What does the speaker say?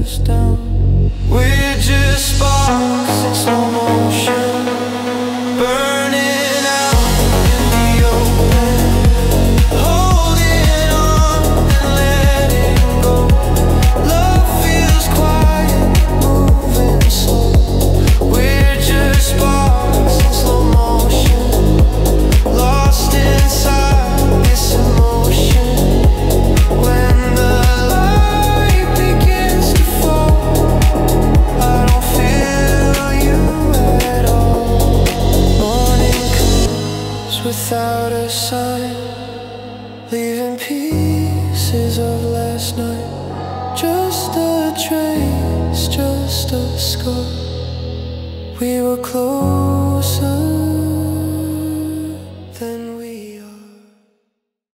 us down. We're just sparks in slow motion, burning out in the open, holding on and letting go. Love feels quiet, moving slow. We're just sparks in slow motion, lost inside this emotion. When the light begins to fall, I don't feel you at all. Morning comes without a sign, leaving pieces of last night. Just a trace, just a scar. We were closer